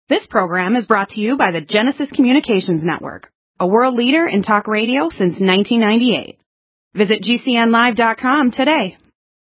This program is brought to you by the Genesis Communications Network, a world leader in talk radio since 1998. Visit GCNlive.com today.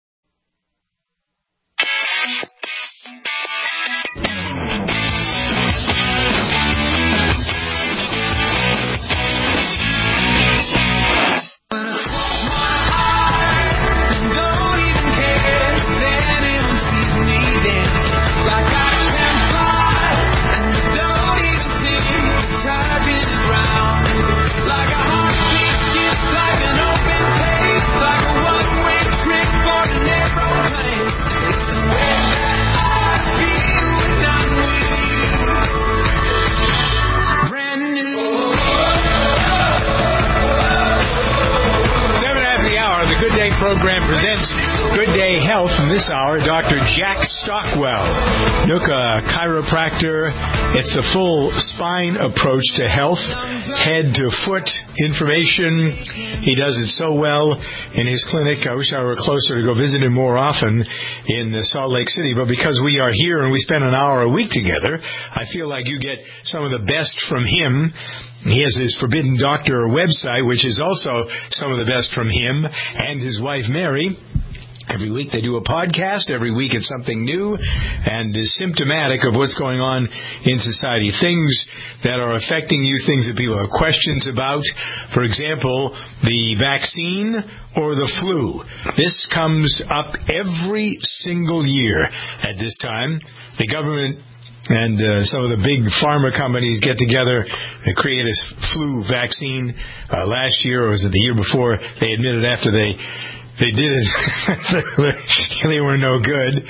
Program presents Good Day Health. In this hour, Dr. Jack Stockwell, NUCA chiropractor. It's a full spine approach to health, head to foot information. He does it so well in his clinic. I wish I were closer to go visit him more often in Salt Lake City. But because we are here and we spend an hour a week together, I feel like you get some of the best from him. He has his Forbidden Doctor website, which is also some of the best from him and his wife, Mary. Every week they do a podcast. Every week it's something new and is symptomatic of what's going on in society. Things that are affecting you, things that people have questions about. For example, the vaccine or the flu. This comes up every single year at this time. The government and some of the big pharma companies get together and create a flu vaccine. Last year, or was it the year before, they admitted after they did it, they were no good.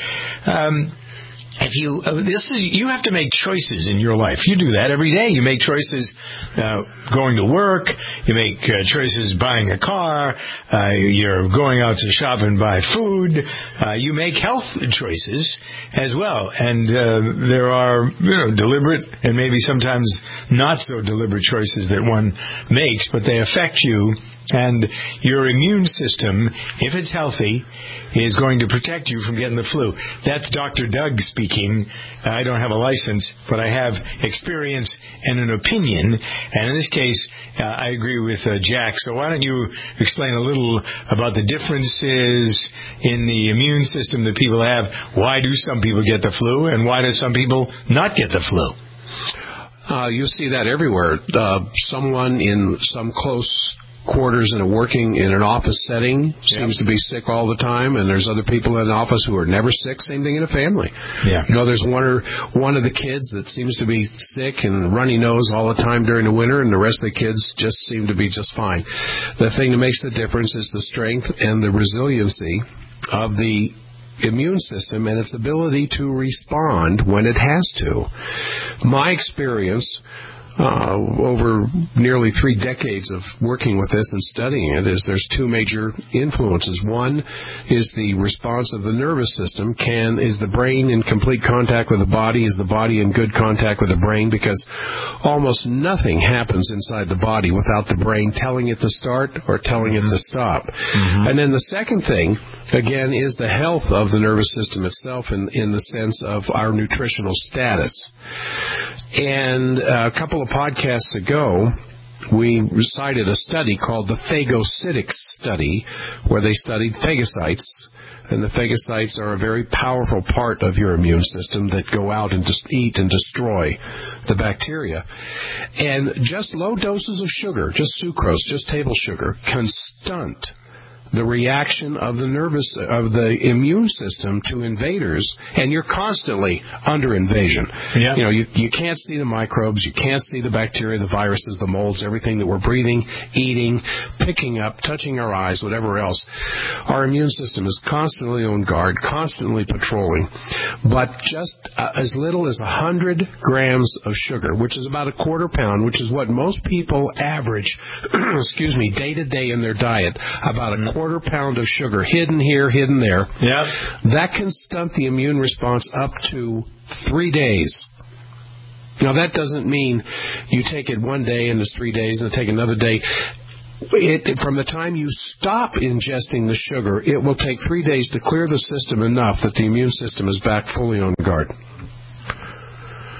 You have to make choices in your life. You do that every day. You make choices going to work. You make choices buying a car. You're going out to shop and buy food. You make health choices as well. And there are deliberate and maybe sometimes not so deliberate choices that one makes, but they affect you. And your immune system, if it's healthy, is going to protect you from getting the flu. That's Dr. Doug speaking. I don't have a license, but I have experience and an opinion. And in this case, I agree with Jack. So why don't you explain a little about the differences in the immune system that people have? Why do some people get the flu, and why do some people not get the flu? You see that everywhere. Someone in some close quarters in an office setting seems to be sick all the time, and there's other people in an office who are never sick. Same thing in a family. Yeah. There's one of the kids that seems to be sick and runny nose all the time during the winter, and the rest of the kids just seem to be just fine. The thing that makes the difference is the strength and the resiliency of the immune system and its ability to respond when it has to. My experience over nearly 3 decades of working with this and studying it is there's 2 major influences. One is the response of the nervous system. Is the brain in complete contact with the body? Is the body in good contact with the brain? Because almost nothing happens inside the body without the brain telling it to start or telling it to stop. Mm-hmm. And then the second thing, again, is the health of the nervous system itself in the sense of our nutritional status. And a couple of podcasts ago, we cited a study called the phagocytics study, where they studied phagocytes. And the phagocytes are a very powerful part of your immune system that go out and just eat and destroy the bacteria. And just low doses of sugar, just sucrose, just table sugar, can stunt the reaction of the immune system to invaders, and you're constantly under invasion. Yeah. You can't see the microbes, you can't see the bacteria, the viruses, the molds, everything that we're breathing, eating, picking up, touching our eyes, whatever else. Our immune system is constantly on guard, constantly patrolling. But just as little as 100 grams of sugar, which is about a quarter pound, which is what most people average, day to day in their diet, about a quarter pound of sugar, hidden here, hidden there. Yep. That can stunt the immune response up to 3 days. Now, that doesn't mean you take it one day and it's 3 days and take another day. From the time you stop ingesting the sugar, it will take 3 days to clear the system enough that the immune system is back fully on guard.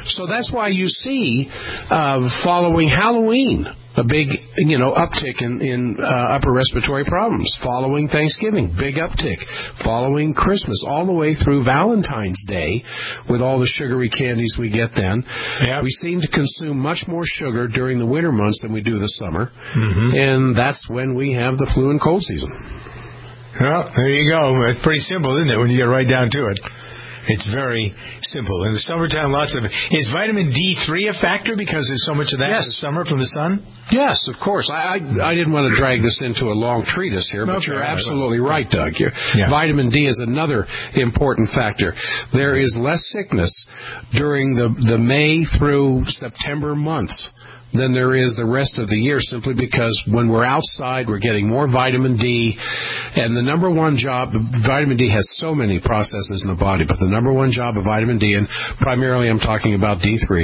So that's why you see, following Halloween, a big, uptick in upper respiratory problems. Following Thanksgiving, big uptick. Following Christmas, all the way through Valentine's Day, with all the sugary candies we get then. Yep. We seem to consume much more sugar during the winter months than we do the summer. Mm-hmm. And that's when we have the flu and cold season. Well, there you go. It's pretty simple, isn't it, when you get right down to it? It's very simple. In the summertime, is vitamin D3 a factor because there's so much of that in the summer from the sun? Yes, of course. I didn't want to drag this into a long treatise here, but you're absolutely right, Doug. Vitamin D is another important factor. There is less sickness during the May through September months than there is the rest of the year, simply because when we're outside, we're getting more vitamin D. And the number one job, vitamin D has so many processes in the body, but the number one job of vitamin D, and primarily I'm talking about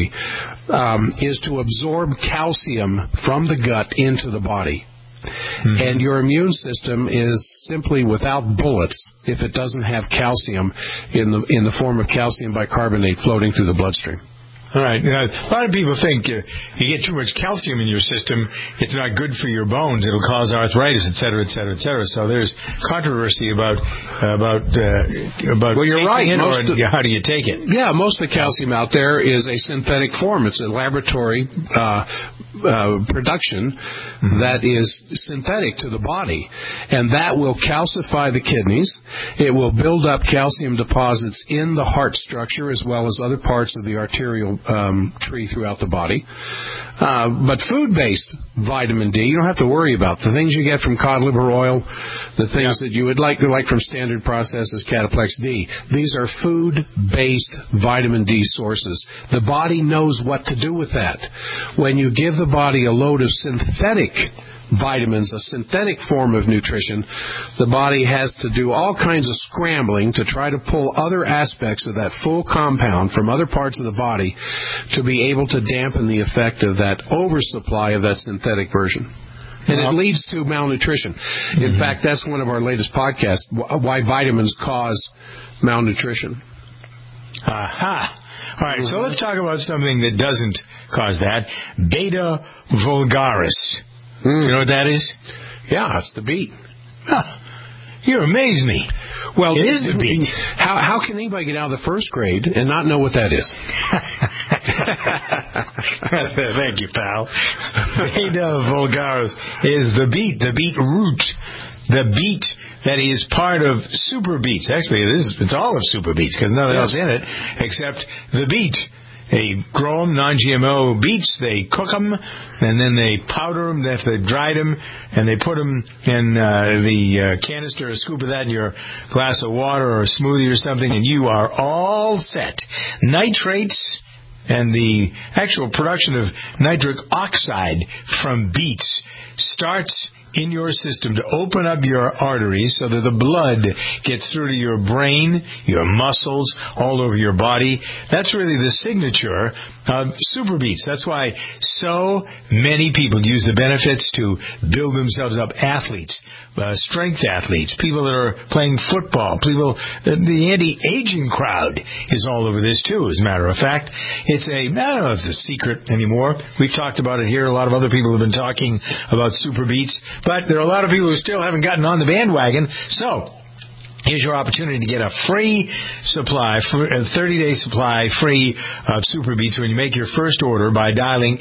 D3, is to absorb calcium from the gut into the body. Mm-hmm. And your immune system is simply without bullets if it doesn't have calcium in the form of calcium bicarbonate floating through the bloodstream. All right. A lot of people think you get too much calcium in your system, it's not good for your bones. It'll cause arthritis, et cetera, et cetera, et cetera. So there's controversy about well, you're right. How do you take it? Yeah, most of the calcium out there is a synthetic form. It's a laboratory production that is synthetic to the body, and that will calcify the kidneys. It will build up calcium deposits in the heart structure as well as other parts of the arterial tree throughout the body. But food-based vitamin D, you don't have to worry about. The things you get from cod liver oil, the things that you would like from standard processes, Cataplex D, these are food-based vitamin D sources. The body knows what to do with that. When you give the body a load of synthetic vitamins, a synthetic form of nutrition, the body has to do all kinds of scrambling to try to pull other aspects of that full compound from other parts of the body to be able to dampen the effect of that oversupply of that synthetic version. And it leads to malnutrition. In fact, that's one of our latest podcasts, why vitamins cause malnutrition. Aha. All right, so let's talk about something that doesn't cause that. Beta vulgaris. You know what that is? Yeah, it's the beet. You amaze me. Well, it is the beet. How can anybody get out of the first grade and not know what that is? Thank you, pal. Beta vulgaris is the beet root. The beet that is part of super beets. Actually, it's all of super beets because nothing else in it except the beet. They grow them, non-GMO beets. They cook them, and then they powder them after they've dried them, and they put them in the canister, a scoop of that in your glass of water or a smoothie or something, and you are all set. Nitrates and the actual production of nitric oxide from beets starts in your system to open up your arteries so that the blood gets through to your brain, your muscles, all over your body. That's really the signature of super beets. That's why so many people use the benefits to build themselves up. Athletes, strength athletes, people that are playing football, people, the anti-aging crowd is all over this too, as a matter of fact. I don't know if it's a secret anymore. We've talked about it here. A lot of other people have been talking about super beets. But there are a lot of people who still haven't gotten on the bandwagon. So here's your opportunity to get a free supply, a 30-day supply free of super beets when you make your first order by dialing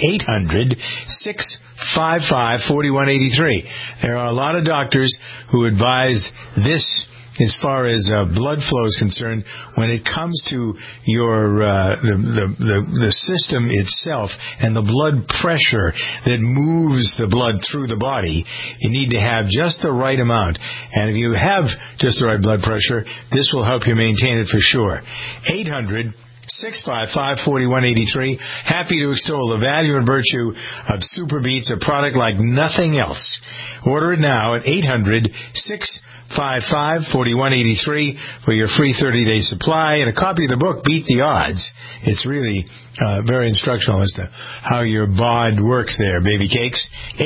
800-655-4183. There are a lot of doctors who advise this as far as blood flow is concerned. When it comes to your the system itself and the blood pressure that moves the blood through the body, you need to have just the right amount. And if you have just the right blood pressure, this will help you maintain it for sure. 800-655-4183. Happy to extol the value and virtue of Super Beets, a product like nothing else. Order it now at 800-655-4183 for your free 30-day supply and a copy of the book, Beat the Odds. It's really very instructional as to how your bod works there, baby cakes.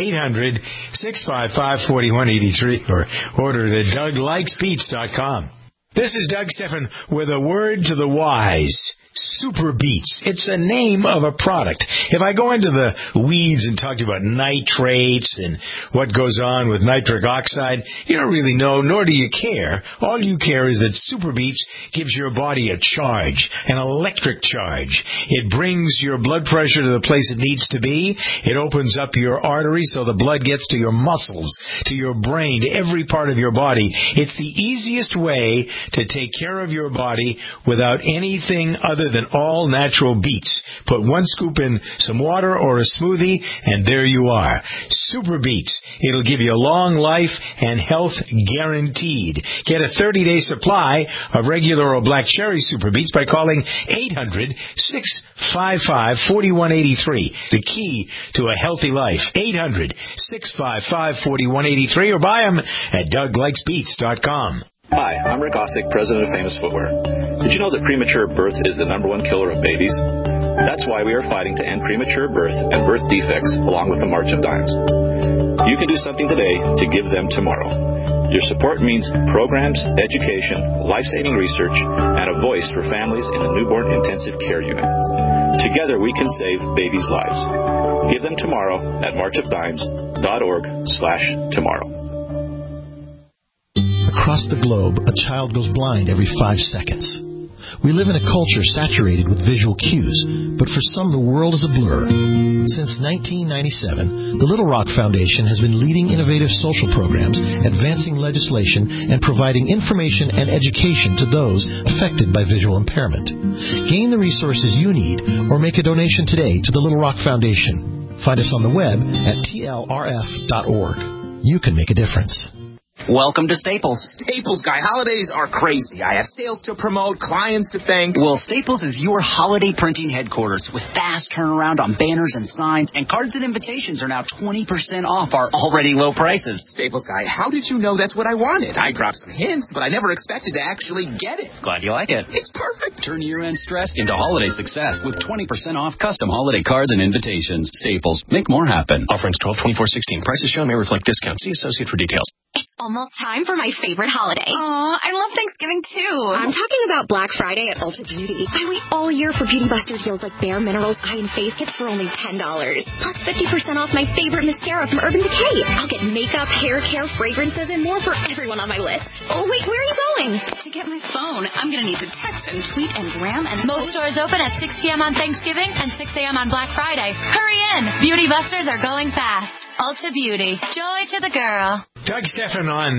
800-655-4183 or order it at DougLikesBeats.com. This is Doug Stephan with a word to the wise. Super Beets. It's a name of a product. If I go into the weeds and talk to you about nitrates and what goes on with nitric oxide, you don't really know, nor do you care. All you care is that Super Beets gives your body a charge, an electric charge. It brings your blood pressure to the place it needs to be. It opens up your arteries so the blood gets to your muscles, to your brain, to every part of your body. It's the easiest way to take care of your body without anything other than all natural beets. Put 1 scoop in some water or a smoothie, and there you are. Super Beets. It'll give you a long life and health guaranteed. Get a 30-day supply of regular or black cherry Super Beets by calling 800-655-4183. The key to a healthy life. 800-655-4183, or buy them at DougLikesBeets.com. Hi, I'm Rick Osick, president of Famous Footwear. Did you know that premature birth is the #1 killer of babies? That's why we are fighting to end premature birth and birth defects along with the March of Dimes. You can do something today to give them tomorrow. Your support means programs, education, life-saving research, and a voice for families in the newborn intensive care unit. Together we can save babies' lives. Give them tomorrow at marchofdimes.org/tomorrow. Across the globe, a child goes blind every 5 seconds. We live in a culture saturated with visual cues, but for some the world is a blur. Since 1997, the Little Rock Foundation has been leading innovative social programs, advancing legislation, and providing information and education to those affected by visual impairment. Gain the resources you need or make a donation today to the Little Rock Foundation. Find us on the web at tlrf.org. You can make a difference. Welcome to Staples. Staples, guy. Holidays are crazy. I have sales to promote, clients to thank. Well, Staples is your holiday printing headquarters with fast turnaround on banners and signs, and cards and invitations are now 20% off our already low prices. Staples, guy, how did you know that's what I wanted? I dropped some hints, but I never expected to actually get it. Glad you like it. It's perfect. Turn year-end stress into holiday success with 20% off custom holiday cards and invitations. Staples. Make more happen. Offer ends 12/24/16. Prices shown may reflect discount. See associate for details. It's almost time for my favorite holiday. Aw, I love Thanksgiving too. I'm talking about Black Friday at Ulta Beauty. I wait all year for Beauty Buster deals like Bare Minerals eye and face kits for only $10. Plus 50% off my favorite mascara from Urban Decay. I'll get makeup, hair care, fragrances, and more for everyone on my list. Oh, wait, where are you going? To get my phone, I'm going to need to text and tweet and gram and... Most stores open at 6 p.m. on Thanksgiving and 6 a.m. on Black Friday. Hurry in. Beauty Busters are going fast. Ulta Beauty. Joy to the girl. Doug Stephan on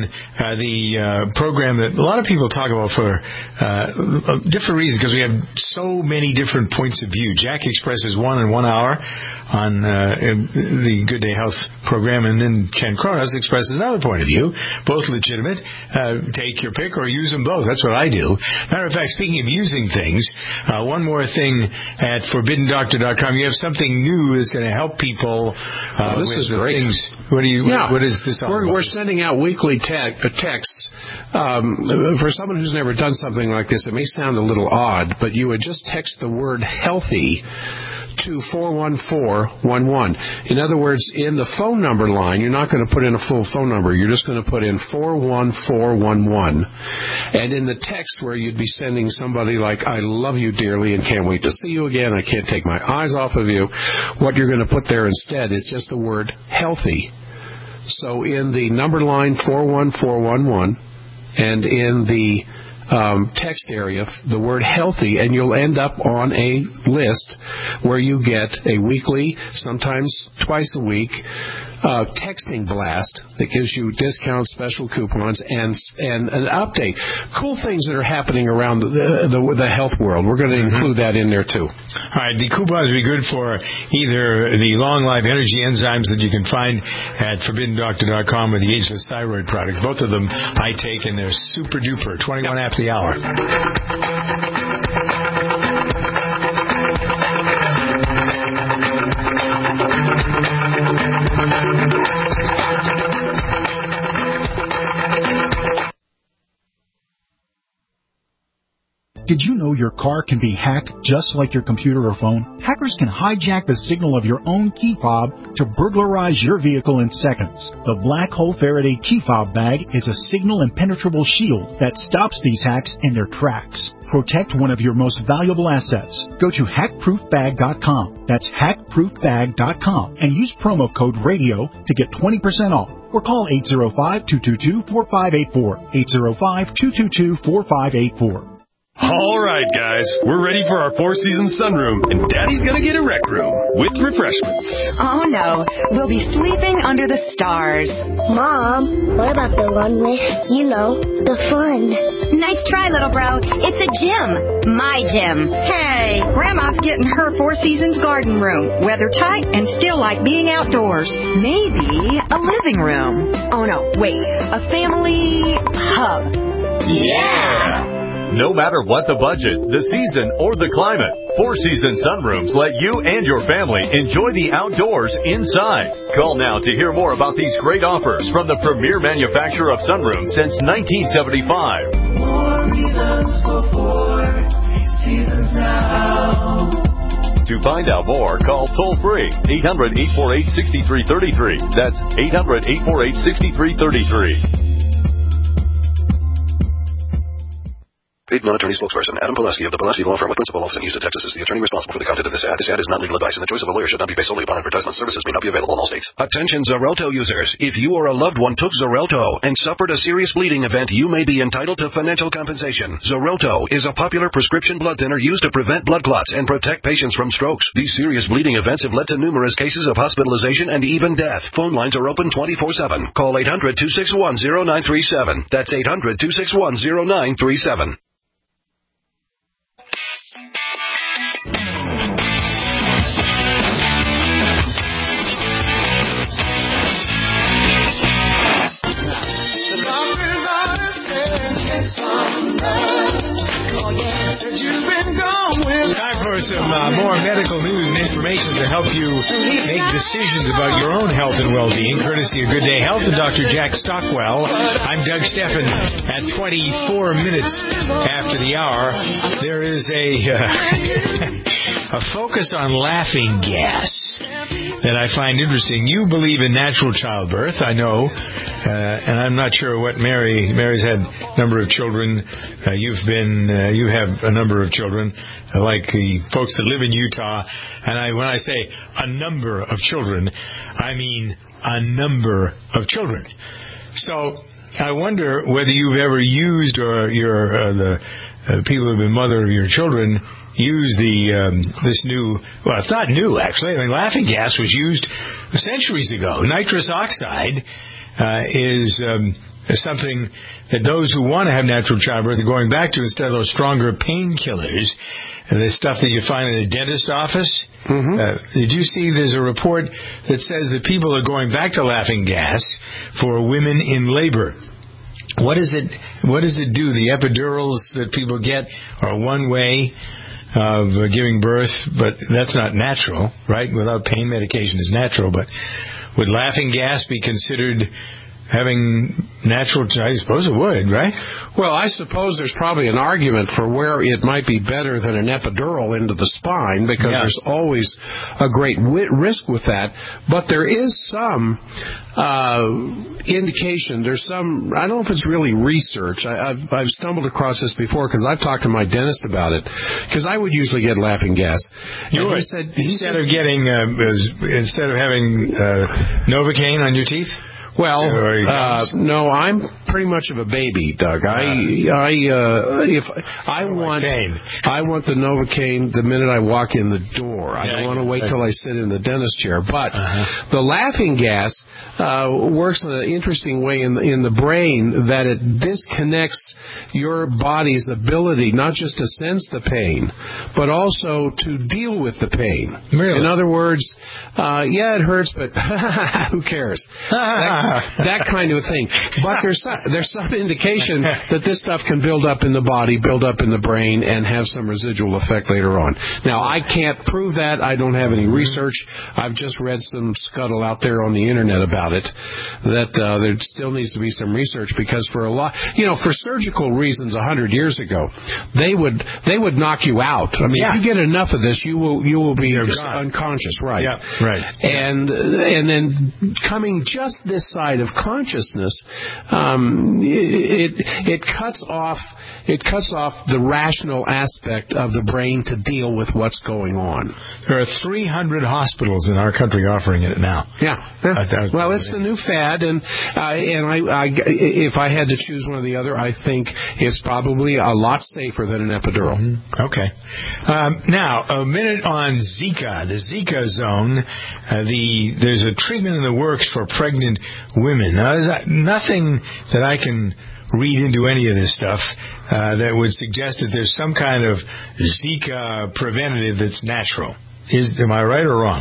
the program that a lot of people talk about for different reasons, because we have so many different points of view. Jack expresses one in 1 hour on the Good Day Health program, and then Ken Kronos expresses another point of view, both legitimate. Take your pick or use them both. That's what I do. Matter of fact, speaking of using things, one more thing at ForbiddenDoctor.com. You have something new that's going to help people. This is great. Things. What is this all about? We're sending out weekly texts. For someone who's never done something like this, it may sound a little odd, but you would just text the word healthy to 41411. In other words, in the phone number line, you're not going to put in a full phone number. You're just going to put in 41411. And in the text where you'd be sending somebody like, I love you dearly and can't wait to see you again, I can't take my eyes off of you, what you're going to put there instead is just the word healthy. So in the number line 41411 and in the text area, the word healthy, and you'll end up on a list where you get a weekly, sometimes twice a week, texting blast that gives you discounts, special coupons, and an update. Cool things that are happening around the health world. We're going to include that in there too. All right, the coupons will be good for either the Long Life Energy enzymes that you can find at ForbiddenDoctor.com or the Ageless Thyroid products. Both of them I take, and they're super duper. 21 after the hour. Did Did you know your car can be hacked just like your computer or phone? Hackers can hijack the signal of your own key fob to burglarize your vehicle in seconds. The Black Hole Faraday key fob bag is a signal impenetrable shield that stops these hacks in their tracks. Protect one of your most valuable assets. Go to hackproofbag.com. That's hackproofbag.com and use promo code RADIO to get 20% off. Or call 805-222-4584. 805-222-4584. All right, guys, we're ready for our four-season sunroom, and Daddy's gonna get a rec room with refreshments. Oh, no. We'll be sleeping under the stars. Mom, what about the one with, the fun? Nice try, little bro. It's a gym. My gym. Hey, Grandma's getting her Four Seasons garden room. Weather tight and still like being outdoors. Maybe a living room. Oh, no, wait. A family hub. Yeah! No matter what the budget, the season, or the climate, Four Seasons Sunrooms let you and your family enjoy the outdoors inside. Call now to hear more about these great offers from the premier manufacturer of sunrooms since 1975. More reasons for Four Seasons now. To find out more, call toll-free 800-848-6333. That's 800-848-6333. Paid non-attorney spokesperson Adam Pulaski of the Pulaski Law Firm with principal office in Houston, Texas is the attorney responsible for the content of this ad. This ad is not legal advice, and the choice of a lawyer should not be based solely upon advertisement. Services may not be available in all states. Attention Xarelto users. If you or a loved one took Xarelto and suffered a serious bleeding event, you may be entitled to financial compensation. Xarelto is a popular prescription blood thinner used to prevent blood clots and protect patients from strokes. These serious bleeding events have led to numerous cases of hospitalization and even death. Phone lines are open 24/7. Call 800-261-0937. That's 800-261-0937. Time for some more medical news and information to help you make decisions about your own health and well-being, courtesy of Good Day Health and Dr. Jack Stockwell. I'm Doug Steffen. At 24 minutes after the hour, there is a focus on laughing gas that I find interesting. You believe in natural childbirth, I know, and I'm not sure what Mary's had a number of children. You have a number of children, like the folks that live in Utah. And when I say a number of children, I mean a number of children. So I wonder whether you've ever used, or the people who have been mother of your children use this new, well, it's not new actually. I mean, laughing gas was used centuries ago. Nitrous oxide is something that those who want to have natural childbirth are going back to instead of those stronger painkillers, the stuff that you find in the dentist office. Mm-hmm. Did you see there's a report that says that people are going back to laughing gas for women in labor? What does it do? The epidurals that people get are one way of giving birth, but that's not natural, right? Without pain medication is natural, but would laughing gas be considered having natural? I suppose it would, right? Well, I suppose there's probably an argument for where it might be better than an epidural into the spine, because there's always a great risk with that. But there is some indication. There's some, I don't know if it's really research. I've stumbled across this before because I've talked to my dentist about it, because I would usually get laughing gas. Instead of having Novocaine on your teeth? Well, no, I'm pretty much of a baby, Doug. I want the Novocaine the minute I walk in the door. I don't want to wait till I sit in the dentist chair. But the laughing gas works in an interesting way in the brain, that it disconnects your body's ability not just to sense the pain, but also to deal with the pain. Really? In other words, it hurts, but who cares? That kind of thing. But there's some indication that this stuff can build up in the body, build up in the brain, and have some residual effect later on. Now, I can't prove that. I don't have any research. I've just read some scuttle out there on the internet about it, that there still needs to be some research, because for a lot, for surgical reasons 100 years ago, they would knock you out. I mean, if you get enough of this, you will be unconscious, right? Yeah, right. And then coming just this side of consciousness, it cuts off the rational aspect of the brain to deal with what's going on. There are 300 hospitals in our country offering it now. Yeah. Well, it's the new fad, and if I had to choose one or the other, I think it's probably a lot safer than an epidural. Mm-hmm. Okay. Now, a minute on Zika, the Zika zone. There's a treatment in the works for pregnant women. Now, there's nothing that I can read into any of this stuff that would suggest that there's some kind of Zika preventative that's natural. Am I right or wrong?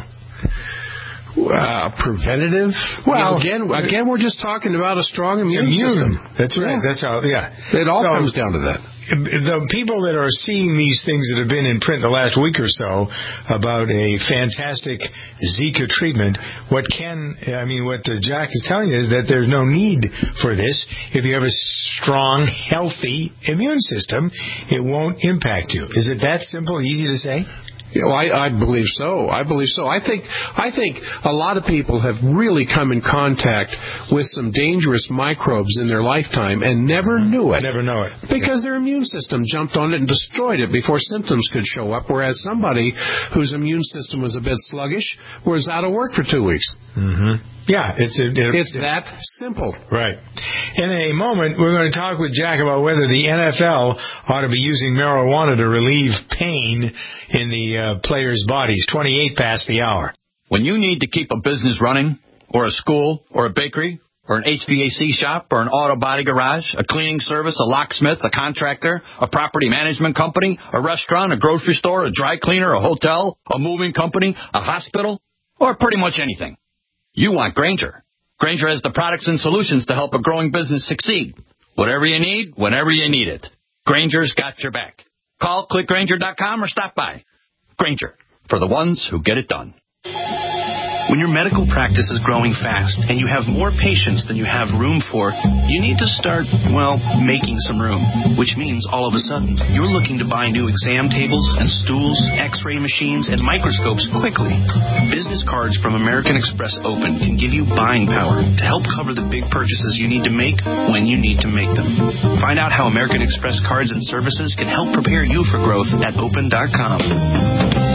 Preventative? Well, again, we're just talking about a strong immune system. That's right. That's how. Yeah. It all comes down to that. The people that are seeing these things that have been in print the last week or so about a fantastic Zika treatment, what Jack is telling you is that there's no need for this. If you have a strong, healthy immune system, it won't impact you. Is it that simple, easy to say? Well, I believe so. I think a lot of people have really come in contact with some dangerous microbes in their lifetime and never knew it. Never know it. Because their immune system jumped on it and destroyed it before symptoms could show up, whereas somebody whose immune system was a bit sluggish was out of work for 2 weeks. Mm-hmm. Yeah, it's that simple. Right. In a moment, we're going to talk with Jack about whether the NFL ought to be using marijuana to relieve pain in the players' bodies. 28 past the hour. When you need to keep a business running, or a school, or a bakery, or an HVAC shop, or an auto body garage, a cleaning service, a locksmith, a contractor, a property management company, a restaurant, a grocery store, a dry cleaner, a hotel, a moving company, a hospital, or pretty much anything, you want Grainger. Grainger has the products and solutions to help a growing business succeed. Whatever you need, whenever you need it. Grainger's got your back. Call clickgrainger.com or stop by. Grainger, for the ones who get it done. When your medical practice is growing fast and you have more patients than you have room for, you need to start, making some room. Which means all of a sudden, you're looking to buy new exam tables and stools, x-ray machines, and microscopes quickly. Business cards from American Express Open can give you buying power to help cover the big purchases you need to make when you need to make them. Find out how American Express cards and services can help prepare you for growth at open.com.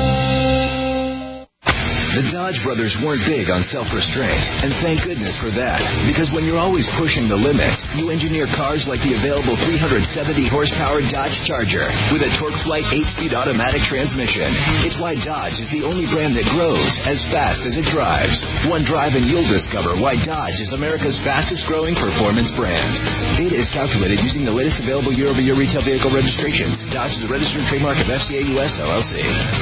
The Dodge brothers weren't big on self-restraint, and thank goodness for that. Because when you're always pushing the limits, you engineer cars like the available 370-horsepower Dodge Charger with a TorqueFlite 8-speed automatic transmission. It's why Dodge is the only brand that grows as fast as it drives. One drive and you'll discover why Dodge is America's fastest-growing performance brand. Data is calculated using the latest available year-over-year retail vehicle registrations. Dodge is a registered trademark of FCA US LLC.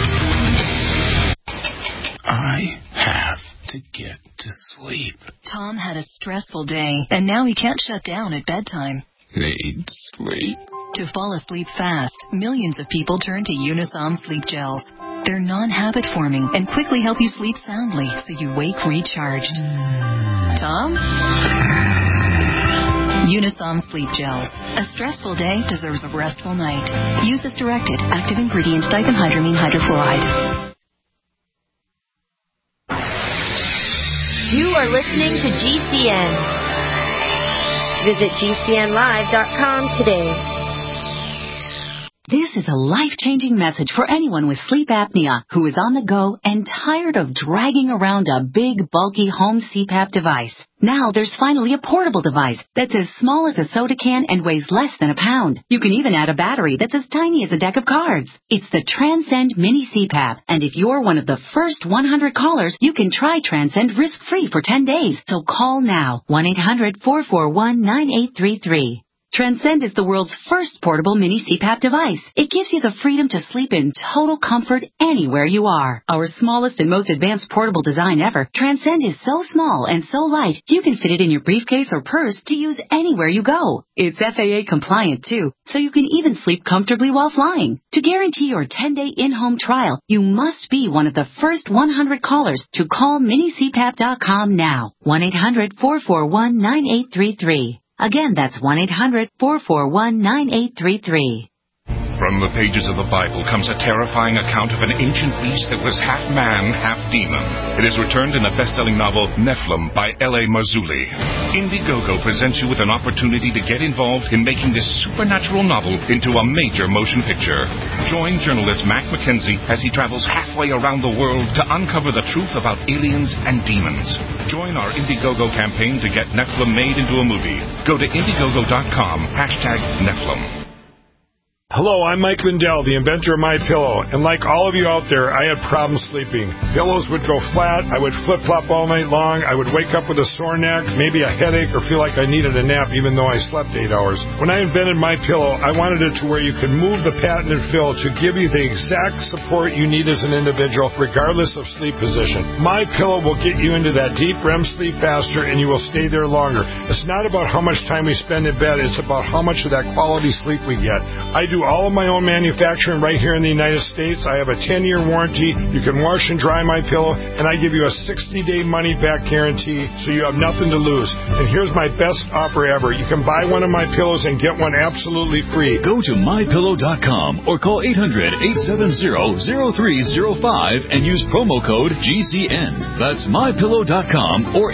I have to get to sleep. Tom had a stressful day, and now he can't shut down at bedtime. Need sleep. To fall asleep fast, millions of people turn to Unisom Sleep Gels. They're non-habit forming and quickly help you sleep soundly so you wake recharged. Tom? Unisom Sleep Gels. A stressful day deserves a restful night. Use as directed. Active ingredient diphenhydramine hydrochloride. You are listening to GCN. Visit GCNlive.com today. This is a life-changing message for anyone with sleep apnea who is on the go and tired of dragging around a big, bulky home CPAP device. Now there's finally a portable device that's as small as a soda can and weighs less than a pound. You can even add a battery that's as tiny as a deck of cards. It's the Transcend Mini CPAP, and if you're one of the first 100 callers, you can try Transcend risk-free for 10 days. So call now, 1-800-441-9833. Transcend is the world's first portable mini CPAP device. It gives you the freedom to sleep in total comfort anywhere you are. Our smallest and most advanced portable design ever, Transcend is so small and so light, you can fit it in your briefcase or purse to use anywhere you go. It's FAA compliant too, so you can even sleep comfortably while flying. To guarantee your 10-day in-home trial, you must be one of the first 100 callers to call minicpap.com now. 1-800-441-9833. Again, that's 1-800-441-9833. From the pages of the Bible comes a terrifying account of an ancient beast that was half man, half demon. It is returned in the best-selling novel Nephilim by L.A. Marzulli. Indiegogo presents you with an opportunity to get involved in making this supernatural novel into a major motion picture. Join journalist Mac McKenzie as he travels halfway around the world to uncover the truth about aliens and demons. Join our Indiegogo campaign to get Nephilim made into a movie. Go to Indiegogo.com, #Nephilim. Hello, I'm Mike Lindell, the inventor of MyPillow, and like all of you out there, I had problems sleeping. Pillows would go flat, I would flip-flop all night long, I would wake up with a sore neck, maybe a headache, or feel like I needed a nap even though I slept 8 hours. When I invented MyPillow, I wanted it to where you could move the patented fill to give you the exact support you need as an individual, regardless of sleep position. MyPillow will get you into that deep REM sleep faster, and you will stay there longer. It's not about how much time we spend in bed, it's about how much of that quality sleep we get. I do all of my own manufacturing right here in the United States. I have a 10-year warranty. You can wash and dry my pillow, and I give you a 60-day money-back guarantee, so you have nothing to lose. And here's my best offer ever. You can buy one of my pillows and get one absolutely free. Go to mypillow.com or call 800-870-0305 and use promo code GCN. That's mypillow.com or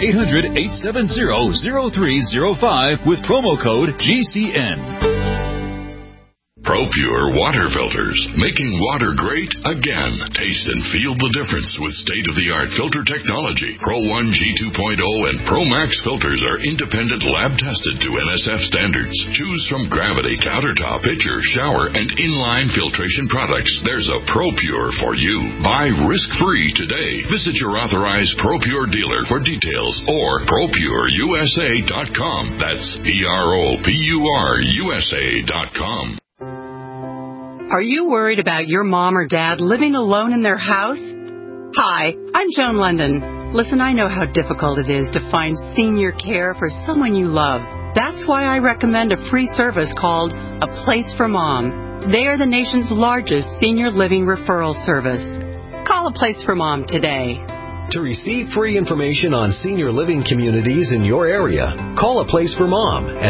800-870-0305 with promo code GCN. ProPure water filters, making water great again. Taste and feel the difference with state-of-the-art filter technology. Pro 1 G2.0 and Pro Max filters are independent lab-tested to NSF standards. Choose from Gravity, Countertop, Pitcher, Shower, and Inline filtration products. There's a ProPure for you. Buy risk-free today. Visit your authorized ProPure dealer for details or ProPureUSA.com. That's ProPureUSA.com. Are you worried about your mom or dad living alone in their house? Hi, I'm Joan London. Listen, I know how difficult it is to find senior care for someone you love. That's why I recommend a free service called A Place for Mom. They are the nation's largest senior living referral service. Call A Place for Mom today. To receive free information on senior living communities in your area, call A Place for Mom at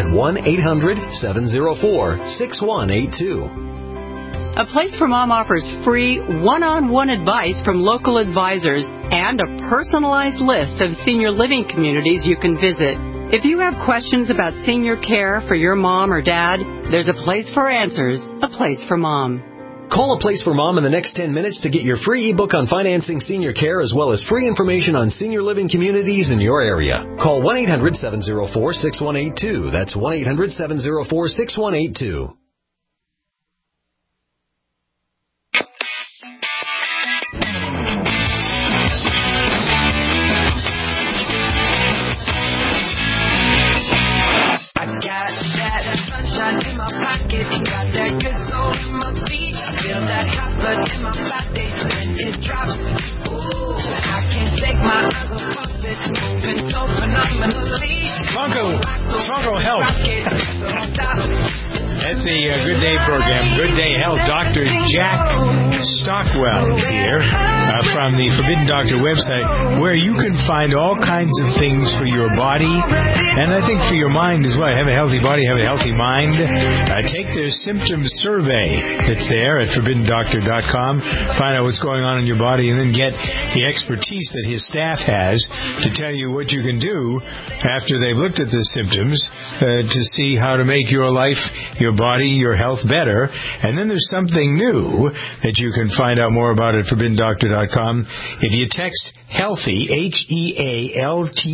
1-800-704-6182. A Place for Mom offers free one-on-one advice from local advisors and a personalized list of senior living communities you can visit. If you have questions about senior care for your mom or dad, there's a place for answers, A Place for Mom. Call A Place for Mom in the next 10 minutes to get your free ebook on financing senior care as well as free information on senior living communities in your area. Call 1-800-704-6182. That's 1-800-704-6182. In my pocket, got that good soul in my feet. I feel that hot blood in my body when it drops. Ooh, I can't take my eyes off of it, moving so phenomenally. Funko Health. That's the Good Day program. Good Day Health. Dr. Jack Stockwell is here from the Forbidden Doctor website, where you can find all kinds of things for your body, and I think for your mind as well. Have a healthy body, have a healthy mind. Take their symptom survey that's there at ForbiddenDoctor.com. Find out what's going on in your body, and then get the expertise that his staff has to tell you what you can do after they've looked at the symptoms to see how to make your life, your body, your health better. And then there's something new that you can find out more about at ForbiddenDoctor.com. If you text HEALTHY,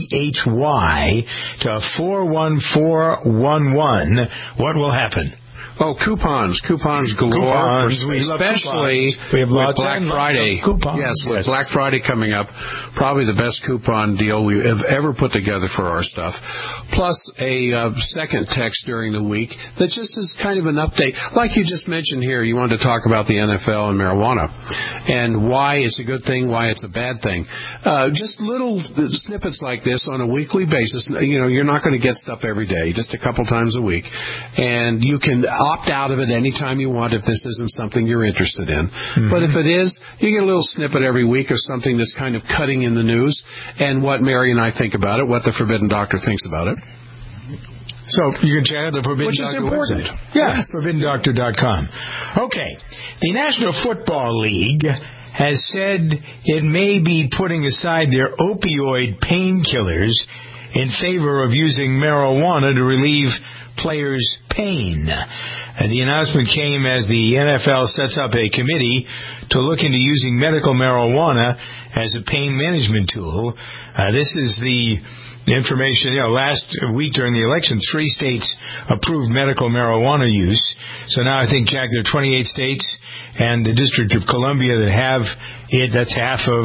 HEALTHY, to 41411, what will happen? Oh, coupons galore, especially with Black Friday. Yes, with Black Friday coming up, probably the best coupon deal we have ever put together for our stuff. Plus a second text during the week that just is kind of an update. Like you just mentioned here, you wanted to talk about the NFL and marijuana and why it's a good thing, why it's a bad thing. Just little snippets like this on a weekly basis. You know, you're not going to get stuff every day, just a couple times a week. And you can opt out of it anytime you want if this isn't something you're interested in. Mm-hmm. But if it is, you get a little snippet every week of something that's kind of cutting in the news and what Mary and I think about it, what the Forbidden Doctor thinks about it. So you can check out the Forbidden Doctor website. Yes, ForbiddenDoctor.com. Okay. The National Football League has said it may be putting aside their opioid painkillers in favor of using marijuana to relieve players' pain. The announcement came as the NFL sets up a committee to look into using medical marijuana as a pain management tool. This is the information, last week during the election, 3 states approved medical marijuana use. So now I think, Jack, there are 28 states and the District of Columbia that have it. That's half of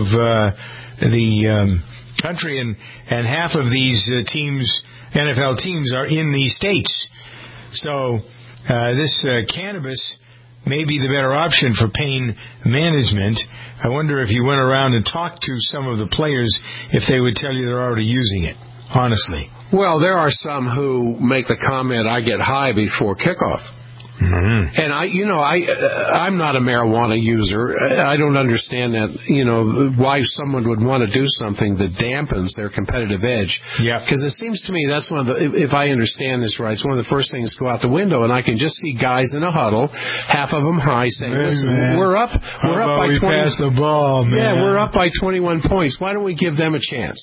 the country, and half of these teams, NFL teams, are in these states. So this cannabis may be the better option for pain management. I wonder if you went around and talked to some of the players if they would tell you they're already using it, honestly. Well, there are some who make the comment, I get high before kickoff. Mm-hmm. And I'm not a marijuana user. I don't understand that, why someone would want to do something that dampens their competitive edge. Yeah. Because it seems to me that's one of the, if I understand this right, it's one of the first things to go out the window, and I can just see guys in a huddle, half of them high, saying, listen, we're up by 20. Pass the ball, man. Yeah, we're up by 21 points. Why don't we give them a chance?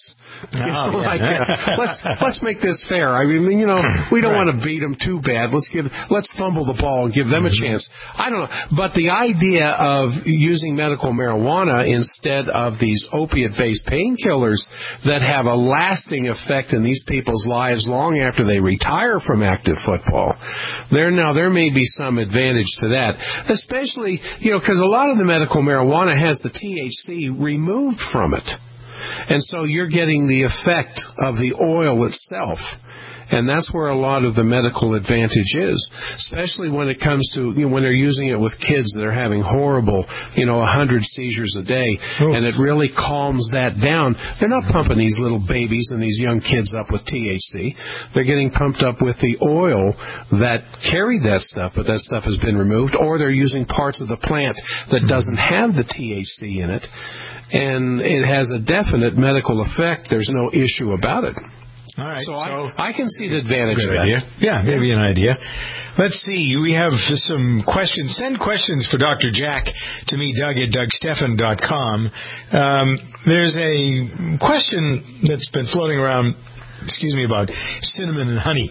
Let's make this fair. I mean, we don't want to beat them too bad. Let's fumble the ball and give them a chance. I don't know, but the idea of using medical marijuana instead of these opiate-based painkillers that have a lasting effect in these people's lives long after they retire from active football, there may be some advantage to that, especially because a lot of the medical marijuana has the THC removed from it. And so you're getting the effect of the oil itself. And that's where a lot of the medical advantage is, especially when it comes to, when they're using it with kids that are having horrible, 100 seizures a day. Oof. And it really calms that down. They're not pumping these little babies and these young kids up with THC. They're getting pumped up with the oil that carried that stuff, but that stuff has been removed, or they're using parts of the plant that doesn't have the THC in it. And it has a definite medical effect. There's no issue about it. All right. So I can see the advantage of that. Idea. Yeah, maybe an idea. Let's see. We have some questions. Send questions for Dr. Jack to me, Doug at DougStephan.com. There's a question that's been floating around, about cinnamon and honey.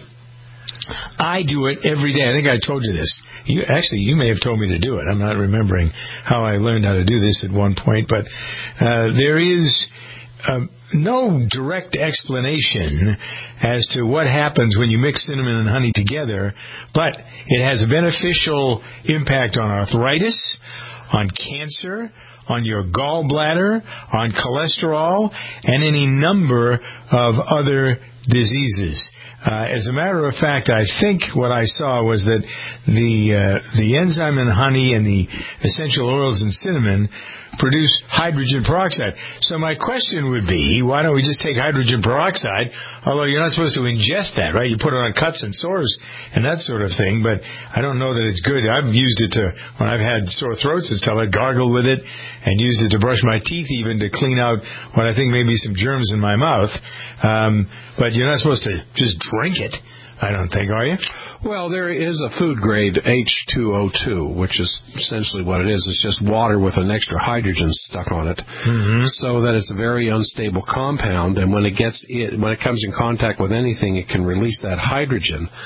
I do it every day. I think I told you this. You may have told me to do it. I'm not remembering how I learned how to do this at one point, but there is no direct explanation as to what happens when you mix cinnamon and honey together, but it has a beneficial impact on arthritis, on cancer, on your gallbladder, on cholesterol, and any number of other diseases. As a matter of fact, I think what I saw was that the enzyme in honey and the essential oils in cinnamon produce hydrogen peroxide. So my question would be, why don't we just take hydrogen peroxide, although you're not supposed to ingest that, right? You put it on cuts and sores and that sort of thing, but I don't know that it's good. I've used it when I've had sore throats and stuff, I gargle with it and used it to brush my teeth even to clean out what I think may be some germs in my mouth. But you're not supposed to just drink it, I don't think, are you? Well, there is a food grade H2O2, which is essentially what it is. It's just water with an extra hydrogen stuck on it, so that it's a very unstable compound. And when it comes in contact with anything, it can release that hydrogen.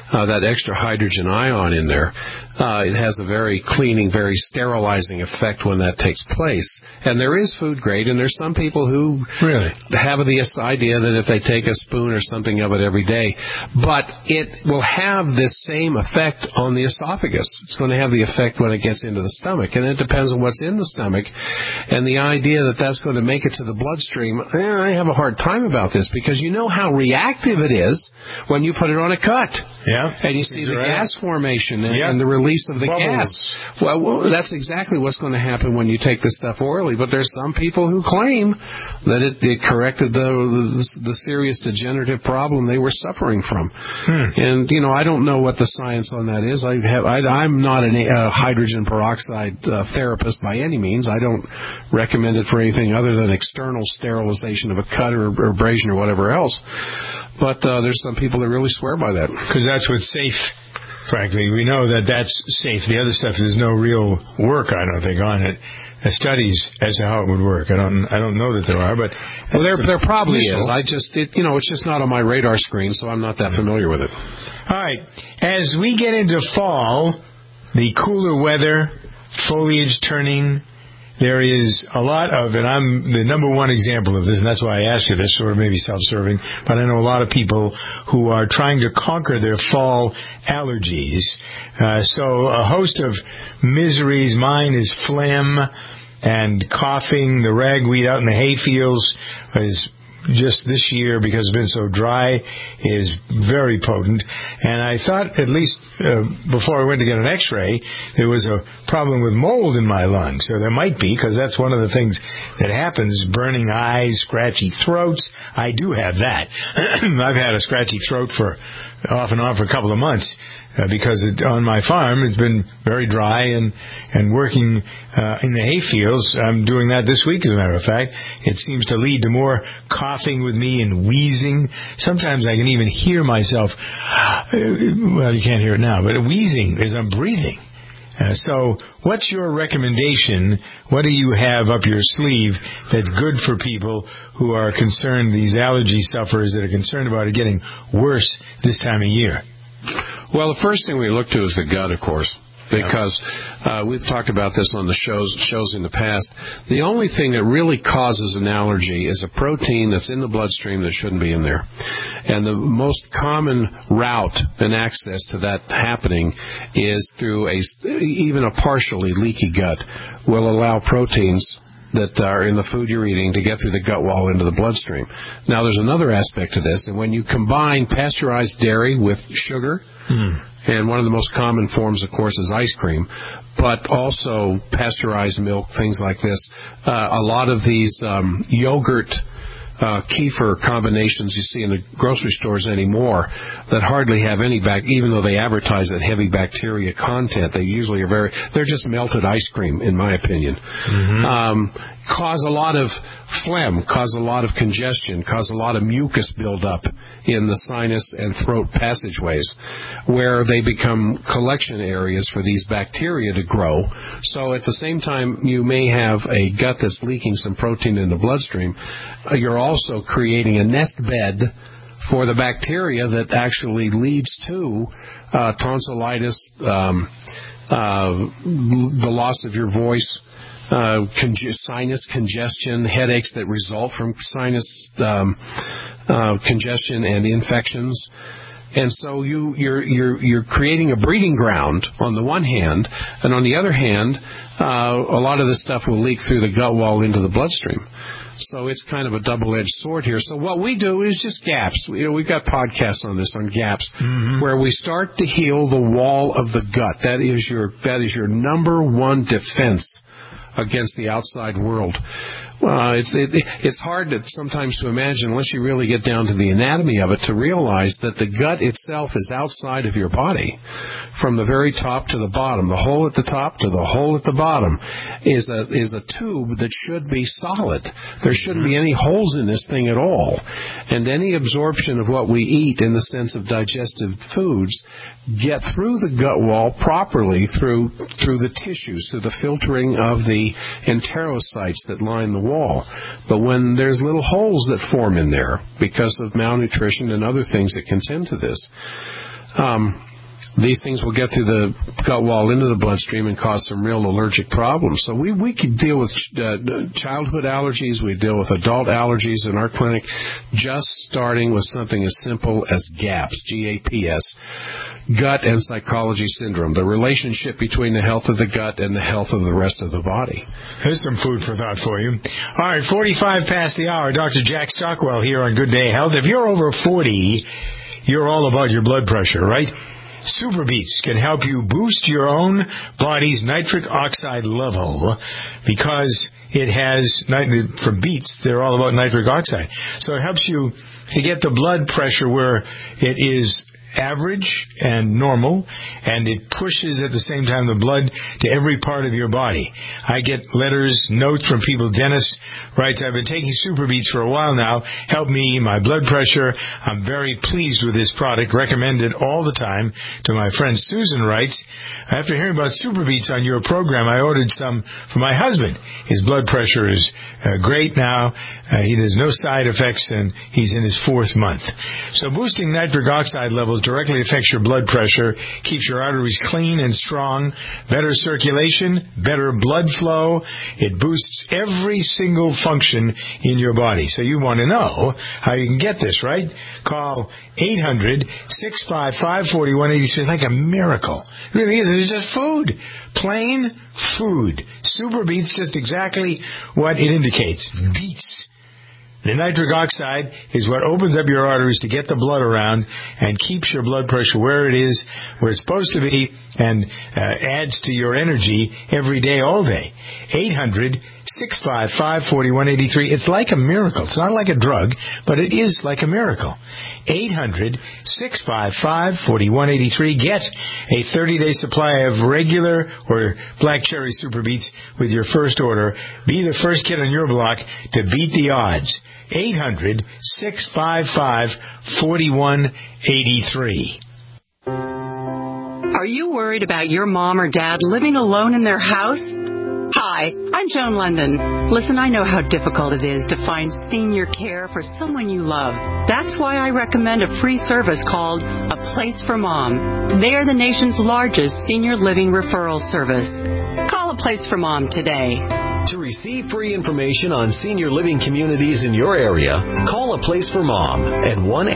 that extra hydrogen ion in there, it has a very cleaning, very sterilizing effect when that takes place. And there is food grade, and there's some people who really have this idea that if they take a spoon or something of it every day, but it will have this same effect on the esophagus. It's going to have the effect when it gets into the stomach, and it depends on what's in the stomach. And the idea that that's going to make it to the bloodstream, I have a hard time about this, because you know how reactive it is when you put it on a cut. Yeah. And you see the gas formation and the release of the gas. Well, that's exactly what's going to happen when you take this stuff orally. But there's some people who claim that it corrected the serious degenerative problem they were suffering from. And, I don't know what the science on that is. I'm not a hydrogen peroxide therapist by any means. I don't recommend it for anything other than external sterilization of a cut or abrasion or whatever else. But there's some people that really swear by that. Because that's what's safe, frankly. We know that that's safe. The other stuff, there's no real work, I don't think, on it. Studies as to how it would work. I don't know that there are, but there probably is. It's just not on my radar screen, so I'm not that familiar with it. All right. As we get into fall, the cooler weather, foliage turning, there is a lot of, and I'm the number one example of this, and that's why I asked you this, sort of maybe self-serving, but I know a lot of people who are trying to conquer their fall allergies. So a host of miseries. Mine is phlegm and coughing. The ragweed out in the hay fields is just this year, because it's been so dry, is very potent. And I thought, at least before I went to get an x-ray, there was a problem with mold in my lungs. So there might be, because that's one of the things that happens, burning eyes, scratchy throats. I do have that. I've had a scratchy throat for off and on for a couple of months. Because on my farm it's been very dry, and working in the hay fields, I'm doing that this week, as a matter of fact. It seems to lead to more coughing with me and wheezing. Sometimes I can even hear myself, well, you can't hear it now, but wheezing as I'm breathing. So what's your recommendation? What do you have up your sleeve that's good for people who are concerned, these allergy sufferers that are concerned about it getting worse this time of year? Well, the first thing we look to is the gut, of course, because we've talked about this on the shows in the past. The only thing that really causes an allergy is a protein that's in the bloodstream that shouldn't be in there. And the most common route and access to that happening is through even a partially leaky gut will allow proteins that are in the food you're eating to get through the gut wall into the bloodstream. Now, there's another aspect to this, and when you combine pasteurized dairy with sugar, and one of the most common forms, of course, is ice cream, but also pasteurized milk, things like this, a lot of these yogurt kefir combinations you see in the grocery stores anymore that hardly have any even though they advertise that heavy bacteria content, they usually they're just melted ice cream, in my opinion. Cause a lot of phlegm, cause a lot of congestion, cause a lot of mucus buildup in the sinus and throat passageways, where they become collection areas for these bacteria to grow. So at the same time you may have a gut that's leaking some protein in the bloodstream, you're also creating a nest bed for the bacteria that actually leads to tonsillitis, the loss of your voice, sinus congestion, headaches that result from sinus congestion and infections. And so you're creating a breeding ground on the one hand, and on the other hand, a lot of this stuff will leak through the gut wall into the bloodstream. So it's kind of a double-edged sword here. So what we do is just GAPS. We've got podcasts on this, on GAPS, where we start to heal the wall of the gut. That is your number one defense against the outside world. It's hard sometimes to imagine, unless you really get down to the anatomy of it, to realize that the gut itself is outside of your body. From the very top to the bottom, the hole at the top to the hole at the bottom is a tube that should be solid. There shouldn't be any holes in this thing at all. And any absorption of what we eat in the sense of digestive foods get through the gut wall properly through the tissues, through the filtering of the enterocytes that line the wall. But when there's little holes that form in there because of malnutrition and other things that can tend to this, these things will get through the gut wall into the bloodstream and cause some real allergic problems. So we could deal with childhood allergies. We deal with adult allergies in our clinic, just starting with something as simple as GAPS, G-A-P-S, gut and psychology syndrome, the relationship between the health of the gut and the health of the rest of the body. There's some food for thought for you. All right, 45 past the hour. Dr. Jack Stockwell here on Good Day Health. If you're over 40, you're all about your blood pressure, right? Super Beets can help you boost your own body's nitric oxide level because it has, from beets, they're all about nitric oxide. So it helps you to get the blood pressure where it is average and normal, and it pushes at the same time the blood to every part of your body. I get letters, notes from people. Dennis writes, I've been taking Super Beets for a while now. Help me, my blood pressure. I'm very pleased with this product. Recommend it all the time to my friend. Susan writes, after hearing about Super Beets on your program, I ordered some for my husband. His blood pressure is great now. He has no side effects, and he's in his 4th month. So boosting nitric oxide levels directly affects your blood pressure, keeps your arteries clean and strong, better circulation, better blood flow. It boosts every single function in your body. So you want to know how you can get this, right? Call 800-655-4183. It's like a miracle. It really is. It's just food. Plain food. Super Beets, just exactly what it indicates. Beets. The nitric oxide is what opens up your arteries to get the blood around and keeps your blood pressure where it is, where it's supposed to be, and adds to your energy every day, all day. 800-655-4183. It's like a miracle. It's not like a drug, but it is like a miracle. 800-655-4183. Get a 30-day supply of regular or black cherry Super Beets with your first order. Be the first kid on your block to beat the odds. 800-655-4183. Are you worried about your mom or dad living alone in their house? Hi, I'm Joan London. Listen, I know how difficult it is to find senior care for someone you love. That's why I recommend a free service called A Place for Mom. They are the nation's largest senior living referral service. Call A Place for Mom today. To receive free information on senior living communities in your area, call A Place for Mom at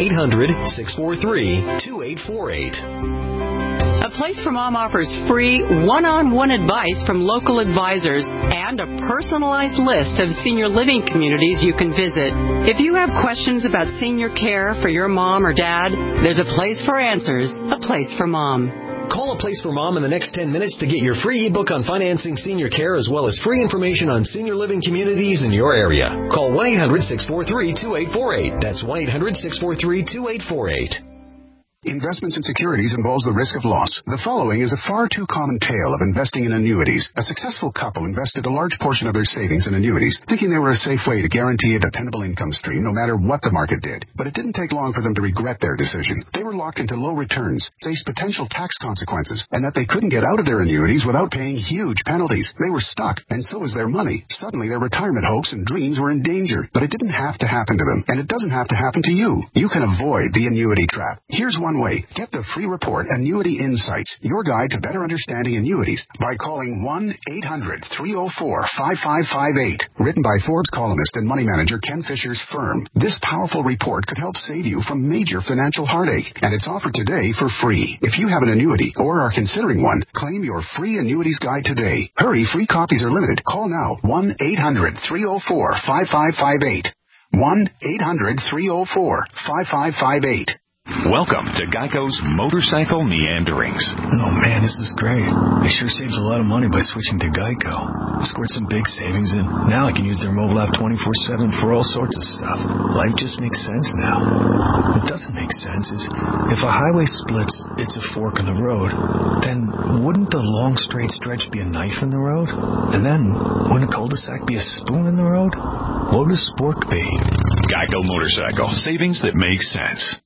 1-800-643-2848. A Place for Mom offers free one-on-one advice from local advisors and a personalized list of senior living communities you can visit. If you have questions about senior care for your mom or dad, there's a place for answers, A Place for Mom. Call A Place for Mom in the next 10 minutes to get your free ebook on financing senior care as well as free information on senior living communities in your area. Call 1-800-643-2848. That's 1-800-643-2848. Investments in securities involves the risk of loss. The following is a far too common tale of investing in annuities. A successful couple invested a large portion of their savings in annuities, thinking they were a safe way to guarantee a dependable income stream no matter what the market did. But it didn't take long for them to regret their decision. They were locked into low returns, faced potential tax consequences, and that they couldn't get out of their annuities without paying huge penalties. They were stuck, and so was their money. Suddenly, their retirement hopes and dreams were in danger. But it didn't have to happen to them, and it doesn't have to happen to you. You can avoid the annuity trap. Here's one way. Get the free report, Annuity Insights, your guide to better understanding annuities, by calling 1-800-304-5558. Written by Forbes columnist and money manager Ken Fisher's firm. This powerful report could help save you from major financial heartache, and it's offered today for free. If you have an annuity or are considering one, claim your free annuities guide today. Hurry, free copies are limited. Call now, 1-800-304-5558. 1-800-304-5558. Welcome to Geico's Motorcycle Meanderings. Oh man, this is great. I sure saved a lot of money by switching to Geico. Scored some big savings, and now I can use their mobile app 24/7 for all sorts of stuff. Life just makes sense now. What doesn't make sense is if a highway splits, it's a fork in the road. Then wouldn't the long straight stretch be a knife in the road? And then wouldn't a cul-de-sac be a spoon in the road? What would a spork be? Geico Motorcycle. Savings that make sense.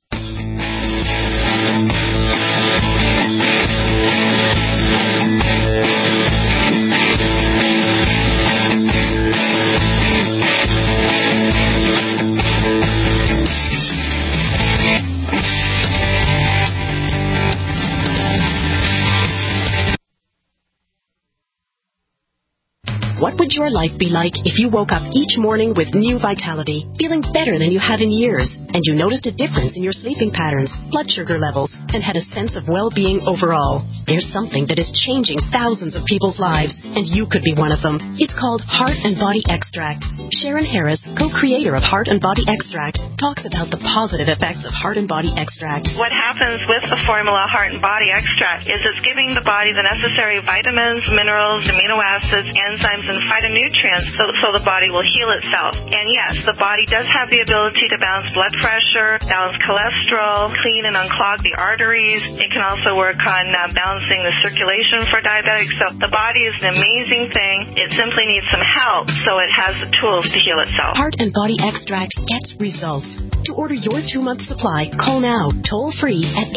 would your life be like if you woke up each morning with new vitality, feeling better than you have in years, and you noticed a difference in your sleeping patterns, blood sugar levels, and had a sense of well-being overall? There's something that is changing thousands of people's lives, and you could be one of them. It's called Heart and Body Extract. Sharon Harris, co-creator of Heart and Body Extract, talks about the positive effects of Heart and Body Extract. What happens with the formula Heart and Body Extract is it's giving the body the necessary vitamins, minerals, amino acids, enzymes, and phytonutrients so the body will heal itself. And yes, the body does have the ability to balance blood pressure, balance cholesterol, clean and unclog the arteries. It can also work on balancing the circulation for diabetics. So the body is an amazing thing. It simply needs some help so it has the tools to heal itself. Heart and Body Extract gets results. To order your 2-month supply, call now, toll free at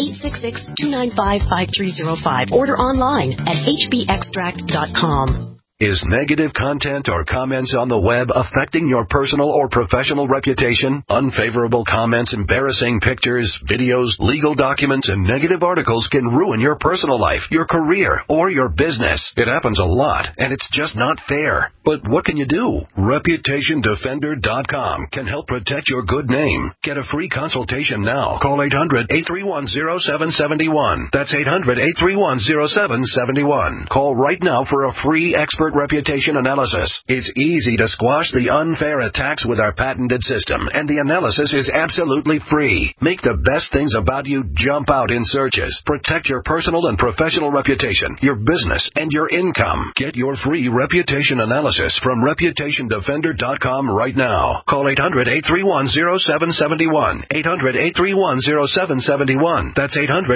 866-295-5305. Order online at hbextract.com. Is negative content or comments on the web affecting your personal or professional reputation? Unfavorable comments, embarrassing pictures, videos, legal documents, and negative articles can ruin your personal life, your career, or your business. It happens a lot, and it's just not fair. But what can you do? ReputationDefender.com can help protect your good name. Get a free consultation now. Call 800-831-0771. That's 800-831-0771. Call right now for a free expert reputation analysis. It's easy to squash the unfair attacks with our patented system, and the analysis is absolutely free. Make the best things about you jump out in searches. Protect your personal and professional reputation, your business, and your income. Get your free reputation analysis from ReputationDefender.com right now. Call 800-831-0771. 800-831-0771. That's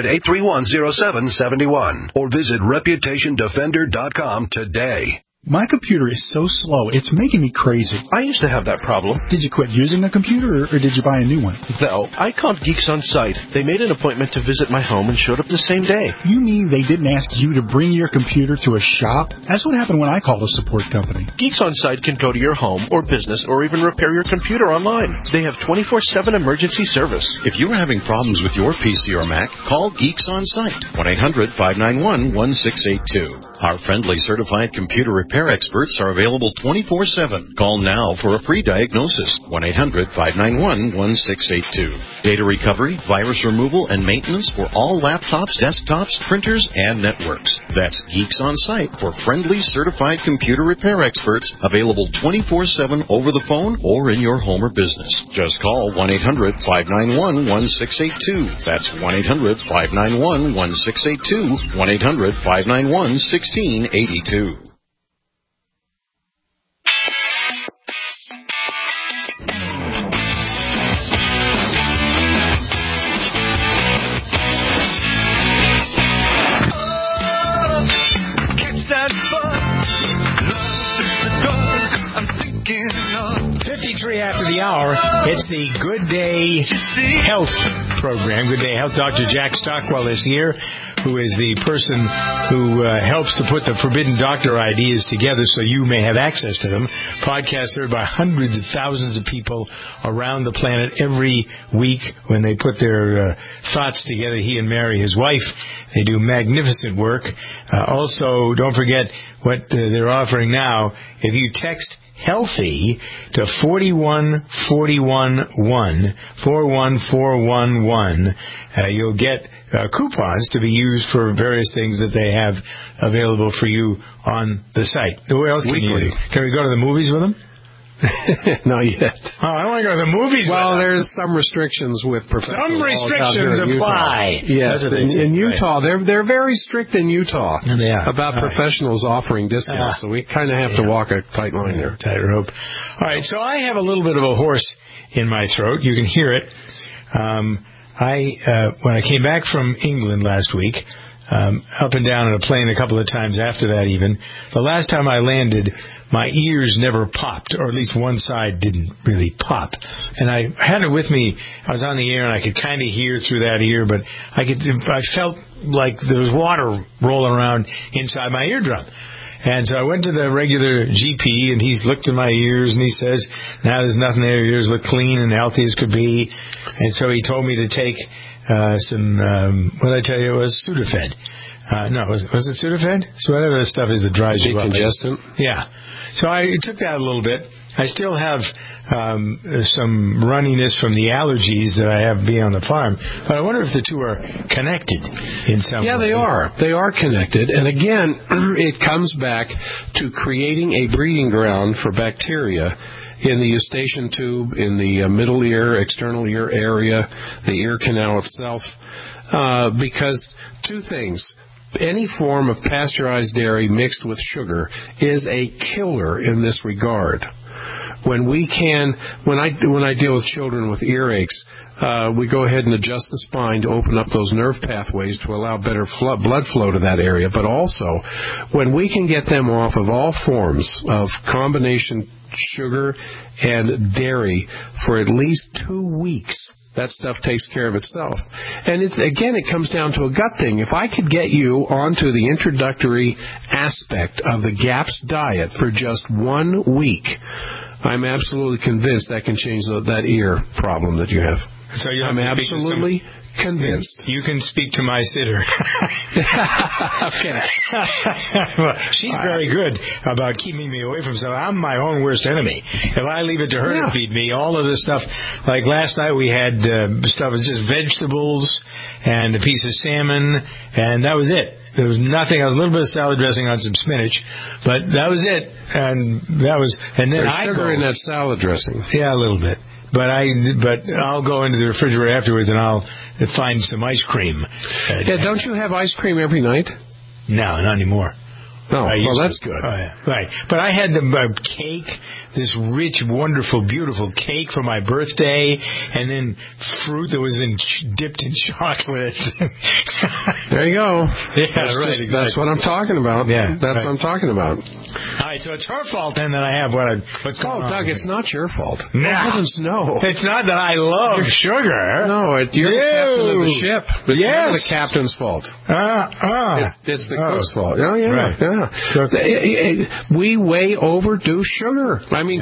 800-831-0771. Or visit ReputationDefender.com today. My computer is so slow, it's making me crazy. I used to have that problem. Did you quit using the computer, or did you buy a new one? No, I called Geeks On Site. They made an appointment to visit my home and showed up the same day. You mean they didn't ask you to bring your computer to a shop? That's what happened when I called a support company. Geeks On Site can go to your home or business or even repair your computer online. They have 24/7 emergency service. If you are having problems with your PC or Mac, call Geeks On Site. 1-800-591-1682. Our friendly certified computer repair experts are available 24/7. Call now for a free diagnosis. 1-800-591-1682. Data recovery, virus removal, and maintenance for all laptops, desktops, printers, and networks. That's Geeks On Site for friendly certified computer repair experts available 24/7 over the phone or in your home or business. Just call 1-800-591-1682. That's 1-800-591-1682. 1-800-591-1682. After the hour, it's the Good Day Health program. Good Day Health. Dr. Jack Stockwell is here, who is the person who helps to put the Forbidden Doctor ideas together so you may have access to them. Podcasts heard by hundreds of thousands of people around the planet every week when they put their thoughts together. He and Mary, his wife, they do magnificent work. Also, don't forget what they're offering now. If you text healthy to 41411, 41411, you'll get coupons to be used for various things that they have available for you on the site. Where else can you? Can we go to the movies with them? Not yet. Oh, I want to go to the movies. Well, there's some restrictions with professional. Some restrictions apply. Yes, in Utah, they're very strict in Utah about professionals offering discounts. So we kind of have to walk a tight line there. Tightrope. All right, so I have a little bit of a horse in my throat. You can hear it. When I came back from England last week, up and down in a plane a couple of times after that even, the last time I landed, my ears never popped, or at least one side didn't really pop. And I had it with me. I was on the air, and I could kind of hear through that ear, but I felt like there was water rolling around inside my eardrum. And so I went to the regular GP, and he's looked at my ears, and he says, now there's nothing there. Your ears look clean and healthy as could be. And so he told me to take some, what did I tell you it was? Sudafed. No, was it Sudafed? So whatever the stuff is that dries you up. Decongestant? Yeah. So I took that a little bit. I still have some runniness from the allergies that I have being on the farm, but I wonder if the two are connected in some way. Yeah, they are. They are connected. And again, it comes back to creating a breeding ground for bacteria in the eustachian tube, in the middle ear, external ear area, the ear canal itself, because two things. Any form of pasteurized dairy mixed with sugar is a killer in this regard. When I deal with children with earaches, we go ahead and adjust the spine to open up those nerve pathways to allow better blood flow to that area. But also, when we can get them off of all forms of combination sugar and dairy for at least 2 weeks, that stuff takes care of itself. And it comes down to a gut thing. If I could get you onto the introductory aspect of the GAPS diet for just 1 week, I'm absolutely convinced that can change that ear problem that you have. So I'm absolutely convinced. You can speak to my sitter. Okay. Well, she's very good about keeping me away from stuff. I'm my own worst enemy. If I leave it to her to feed me, all of this stuff, like last night we had stuff, it was just vegetables and a piece of salmon, and that was it. There was nothing. I was a little bit of salad dressing on some spinach, but that was it. And then there's sugar in that salad dressing. Yeah, a little bit. But I'll go into the refrigerator afterwards and I'll find some ice cream. Don't you have ice cream every night? No, not anymore. Oh, well, that's good. Oh, yeah. Right. But I had the cake, this rich, wonderful, beautiful cake for my birthday, and then fruit that was dipped in chocolate. There you go. Yeah, that's what I'm talking about. Yeah, that's what I'm talking about. All right, so it's her fault then that I have what's going on. Doug, it's not your fault. No. Heavens, no. It's not that I love sugar. No, you're the captain of the ship. It's not the captain's fault. It's the cook's fault. Oh, yeah. Right. Yeah. We way overdo sugar. I mean,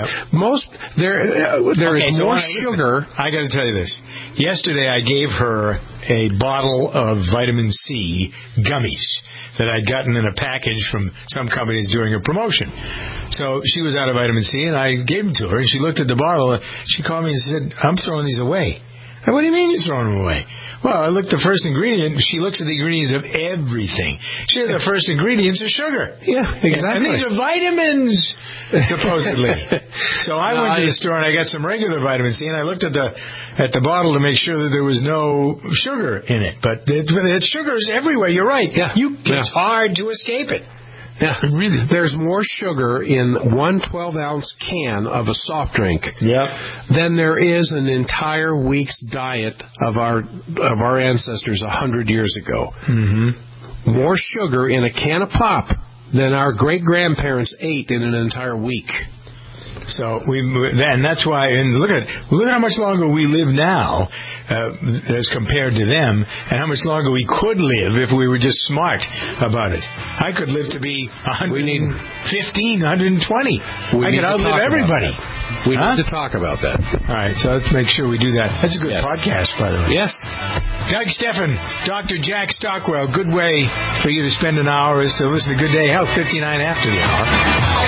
there is more sugar. I got to tell you this. Yesterday I gave her a bottle of vitamin C gummies that I'd gotten in a package from some companies doing a promotion. So she was out of vitamin C, and I gave them to her, and she looked at the bottle, and she called me and said, "I'm throwing these away." I said, "What do you mean you're throwing them away?" Well, I looked at the first ingredient. She looks at the ingredients of everything. She said the first ingredients are sugar. Yeah, exactly. And these are vitamins, supposedly. So I went to the store and I got some regular vitamin C, and I looked at the bottle to make sure that there was no sugar in it. But sugar is everywhere. You're right. Yeah. It's hard to escape it. Yeah, really. There's more sugar in one 12-ounce can of a soft drink than there is an entire week's diet of our ancestors 100 years ago. Mm-hmm. More sugar in a can of pop than our great-grandparents ate in an entire week. So and that's why. And look at how much longer we live now as compared to them, and how much longer we could live if we were just smart about it. I could live to be 115, 120. I could outlive everybody. We need to talk about that. All right, so let's make sure we do that. That's a good podcast, by the way. Yes. Doug Steffen, Dr. Jack Stockwell. Good way for you to spend an hour is to listen to Good Day Health 59 after the hour.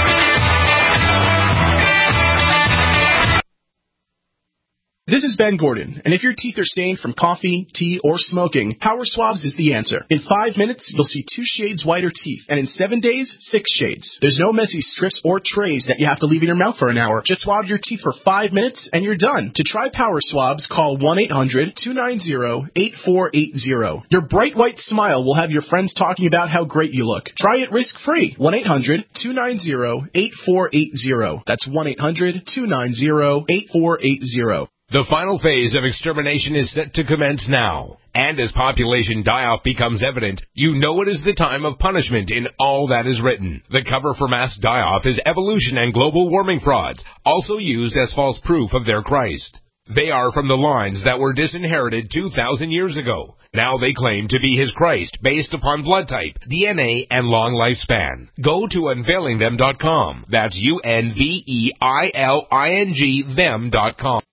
This is Ben Gordon, and if your teeth are stained from coffee, tea, or smoking, Power Swabs is the answer. In 5 minutes, you'll see 2 shades whiter teeth, and in 7 days, 6 shades. There's no messy strips or trays that you have to leave in your mouth for an hour. Just swab your teeth for 5 minutes, and you're done. To try Power Swabs, call 1-800-290-8480. Your bright white smile will have your friends talking about how great you look. Try it risk-free. 1-800-290-8480. That's 1-800-290-8480. The final phase of extermination is set to commence now. And as population die-off becomes evident, you know it is the time of punishment in all that is written. The cover for mass die-off is evolution and global warming frauds, also used as false proof of their Christ. They are from the lines that were disinherited 2,000 years ago. Now they claim to be his Christ based upon blood type, DNA, and long lifespan. Go to unveilingthem.com. That's UNVEILING them.com.